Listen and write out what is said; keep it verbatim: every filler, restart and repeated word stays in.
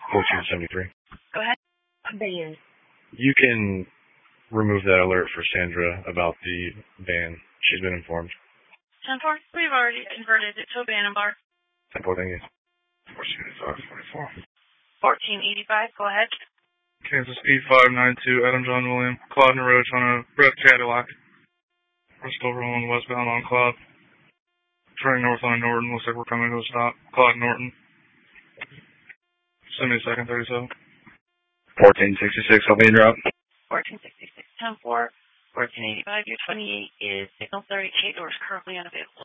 fourteen seventy-three. Go ahead. Van. You can remove that alert for Sandra about the van. She's been informed. ten four, we've already converted it to a van and bar. ten four, thank you. fourteen eighty-five, forty-four. fourteen eighty-five, go ahead. Kansas E five nine two, Adam John William, Claude Roach on a red Cadillac. We're still rolling westbound on Claude. Turning north on Norton, looks like we're coming to a stop. Claude Norton. Send me a second, thirty-seven. fourteen sixty-six, I'll be in route. fourteen sixty-six, ten four, fourteen eighty-five, your twenty-eight is signal thirty-eight, doors currently unavailable.